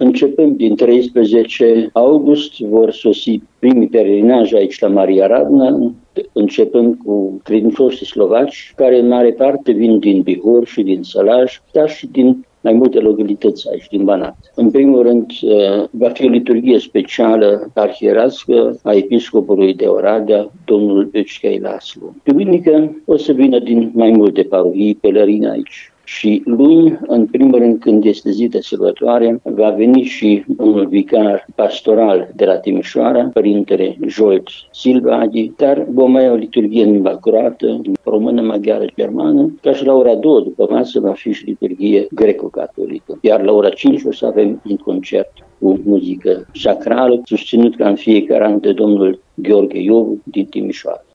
Începând din 13 august vor sosi primii pelerinaje aici la Maria Radna, începând cu credincioșii slovaci, care în mare parte vin din Bihor și din Sălaj, dar și din mai multe localități aici, din Banat. În primul rând, va fi o liturghie specială arhierască a episcopului de Oradea, domnul Băcchei Laslo. Duminică o să vină din mai multe parohii pelerini aici. Și luni, în primul rând, când este zi de sărbătoare, va veni și domnul vicar pastoral de la Timișoara, părintele Jolt Silvaghi, dar vom mai o liturghie în limba croată, română, maghiară, germană, ca și la ora 2 după masă va fi și liturghie greco-catolică. Iar la ora 5 o să avem un concert cu muzică sacrală, susținut ca în fiecare an de domnul Gheorghe Iovu din Timișoara.